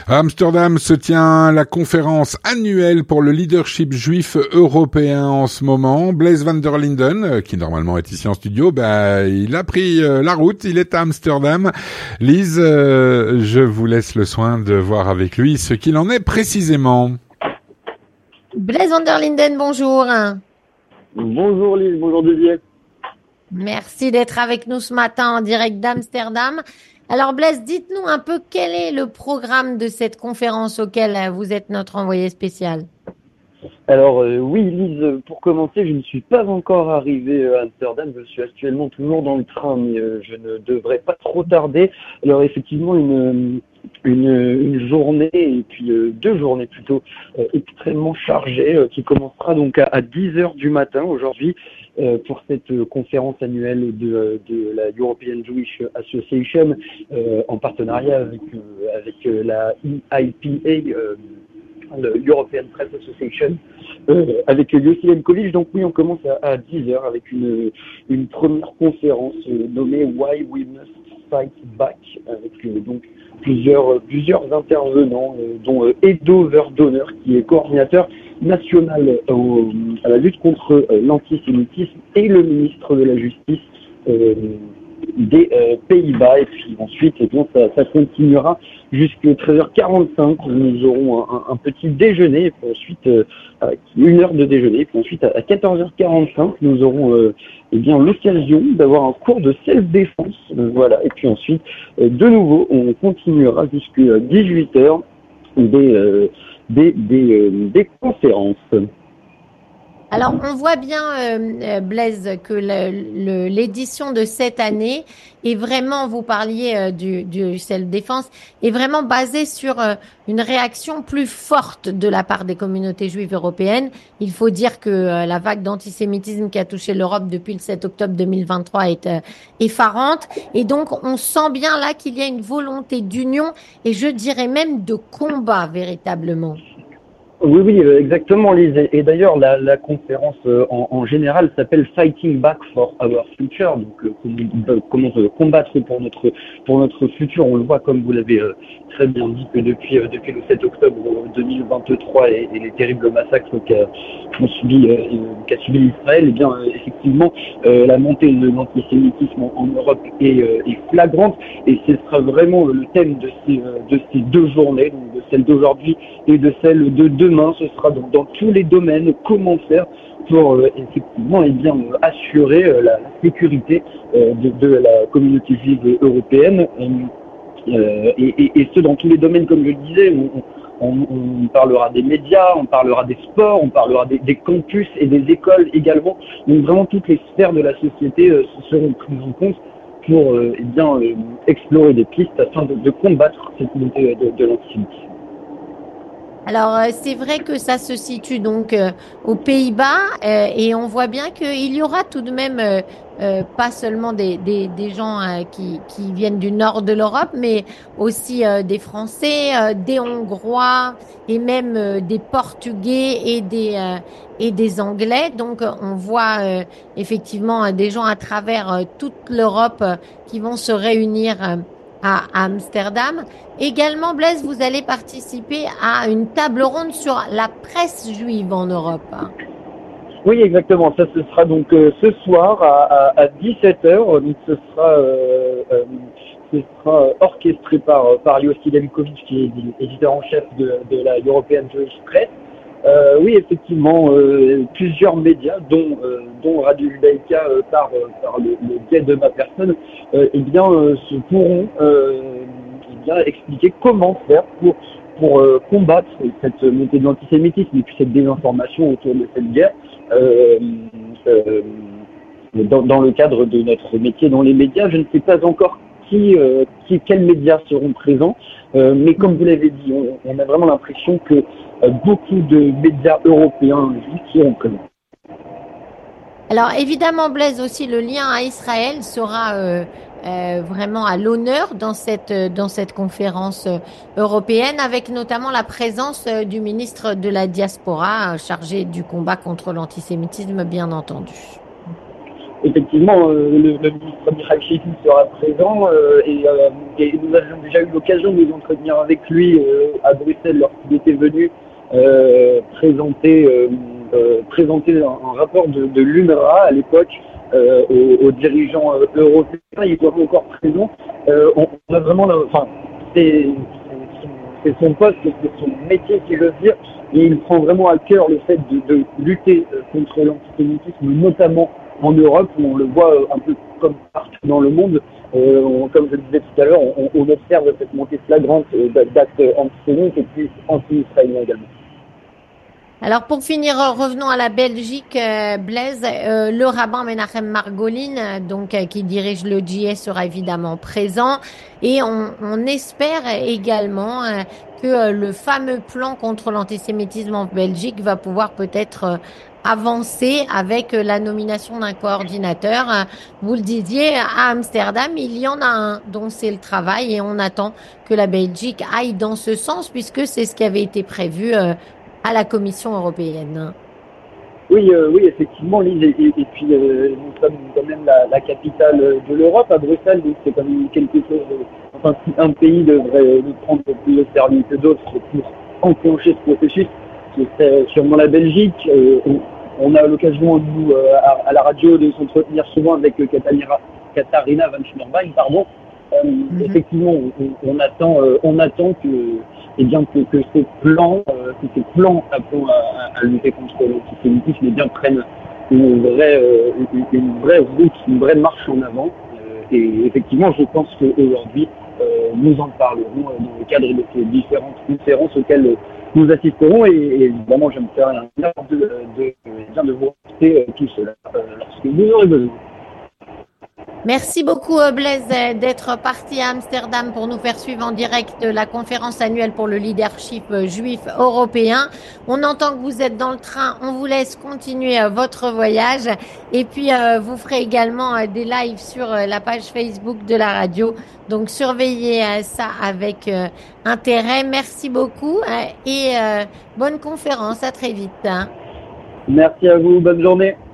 À Amsterdam se tient la conférence annuelle pour le leadership juif européen en ce moment. Blaise van der Linden, qui normalement est ici en studio, il a pris la route, il est à Amsterdam. Lise, je vous laisse le soin de voir avec lui ce qu'il en est précisément. Blaise van der Linden, bonjour. Bonjour Lise, bonjour Didier. Merci d'être avec nous ce matin en direct d'Amsterdam. Alors Blaise, dites-nous un peu quel est le programme de cette conférence auquel vous êtes notre envoyé spécial. Alors oui Lise, pour commencer, je ne suis pas encore arrivé à Amsterdam, je suis actuellement toujours dans le train, mais je ne devrais pas trop tarder. Alors effectivement, une journée, et puis 2 journées plutôt, extrêmement chargées, qui commencera donc à 10h du matin aujourd'hui, pour cette conférence annuelle de la European Jewish Association, en partenariat avec la EIPA, le European Press Association, avec Yossi Lemkovitch. Donc oui, on commence à 10h avec une première conférence nommée Why We Must Fight Back, avec donc plusieurs intervenants, dont Edo Verdoner, qui est coordinateur national à la lutte contre l'antisémitisme, et le ministre de la Justice des Pays-Bas. Et puis ensuite, eh bien, ça continuera jusqu'à 13h45. Nous aurons un petit déjeuner, et puis ensuite 1 heure de déjeuner, et puis ensuite à 14h45, nous aurons eh bien l'occasion d'avoir un cours de self-défense. Voilà. Et puis ensuite, de nouveau, on continuera jusqu'à 18h des conférences. Alors, on voit bien, Blaise, que l'édition de cette année est vraiment, vous parliez du self-défense, est vraiment basée sur une réaction plus forte de la part des communautés juives européennes. Il faut dire que la vague d'antisémitisme qui a touché l'Europe depuis le 7 octobre 2023 est effarante. Et donc, on sent bien là qu'il y a une volonté d'union et je dirais même de combat véritablement. Oui, exactement, Lise. Et d'ailleurs, la conférence en général s'appelle Fighting Back for Our Future. Donc, comment combattre pour notre futur. On le voit, comme vous l'avez très bien dit, que depuis le 7 octobre 2023 et les terribles massacres qu'a subi Israël, eh bien, effectivement, la montée de l'antisémitisme en Europe est flagrante. Et ce sera vraiment le thème de ces 2 journées, donc de celle d'aujourd'hui et de celle de demain. Ce sera donc dans tous les domaines comment faire pour effectivement assurer la sécurité de la communauté juive européenne, et ce dans tous les domaines, comme je le disais. On parlera des médias, on parlera des sports, on parlera des campus et des écoles également. Donc vraiment toutes les sphères de la société seront prises en compte pour explorer des pistes afin de combattre cette montée de l'antisémitisme. Alors, c'est vrai que ça se situe donc aux Pays-Bas et on voit bien qu'il y aura tout de même pas seulement des gens qui viennent du nord de l'Europe, mais aussi des Français, des Hongrois et même des Portugais et des Anglais. Donc, on voit effectivement des gens à travers toute l'Europe qui vont se réunir à Amsterdam. Également, Blaise, vous allez participer à une table ronde sur la presse juive en Europe. Oui, exactement. Ça, ce sera donc ce soir à 17h. Donc, ce sera orchestré par Yossi Lemkovitch, qui est éditeur en chef de la European Jewish Press. Oui, effectivement, plusieurs médias, dont Radio Judaïka par le biais de ma personne, pourront expliquer comment faire pour combattre cette montée de l'antisémitisme et puis cette désinformation autour de cette guerre, dans le cadre de notre métier dans les médias. Je ne sais pas encore quels médias seront présents, mais comme vous l'avez dit, on a vraiment l'impression que beaucoup de médias européens seront présents. Alors évidemment, Blaise, aussi le lien à Israël sera vraiment à l'honneur dans cette conférence européenne, avec notamment la présence du ministre de la diaspora chargé du combat contre l'antisémitisme, bien entendu. effectivement, le ministre Mikhail Shchikhin sera présent et nous avions déjà eu l'occasion de nous entretenir avec lui à Bruxelles lorsqu'il était venu présenter un rapport de l'UNRWA à l'époque aux dirigeants européens. Il est encore présent. On a vraiment, c'est son poste, c'est son métier qui le dire, et il prend vraiment à cœur le fait de lutter contre l'antisémitisme, notamment en Europe, où on le voit un peu comme partout dans le monde. Comme je le disais tout à l'heure, on observe cette montée flagrante d'actes antisémites et puis anti-israéliens également. Alors pour finir, revenons à la Belgique, Blaise. Le rabbin Menachem Margolin, qui dirige le JS, sera évidemment présent, et on espère également que le fameux plan contre l'antisémitisme en Belgique va pouvoir peut-être avancer avec la nomination d'un coordinateur. Vous le disiez, à Amsterdam, il y en a un dont c'est le travail, et on attend que la Belgique aille dans ce sens, puisque c'est ce qui avait été prévu à la Commission européenne. Oui, effectivement, Lille, et puis nous sommes quand même la capitale de l'Europe, à Bruxelles, donc c'est quand même quelque chose, enfin, si un pays devrait nous prendre plus au sérieux que d'autres pour enclencher ce processus, c'est sûrement la Belgique. On a l'occasion, nous, à la radio, de s'entretenir souvent avec Katharina Van Schmerbein, pardon. Effectivement, on attend que ces plans appelant à lutter contre l'antisémitisme prennent une vraie route, une vraie marche en avant. Et effectivement, je pense qu'aujourd'hui, nous en parlerons dans le cadre de ces différentes conférences auxquelles nous assisterons. Et évidemment, je me ferai un honneur de vous rapporter tout cela lorsque vous aurez besoin. Merci beaucoup Blaise d'être parti à Amsterdam pour nous faire suivre en direct la conférence annuelle pour le leadership juif européen. On entend que vous êtes dans le train, on vous laisse continuer votre voyage, et puis vous ferez également des lives sur la page Facebook de la radio. Donc surveillez ça avec intérêt. Merci beaucoup et bonne conférence, à très vite. Merci à vous, bonne journée.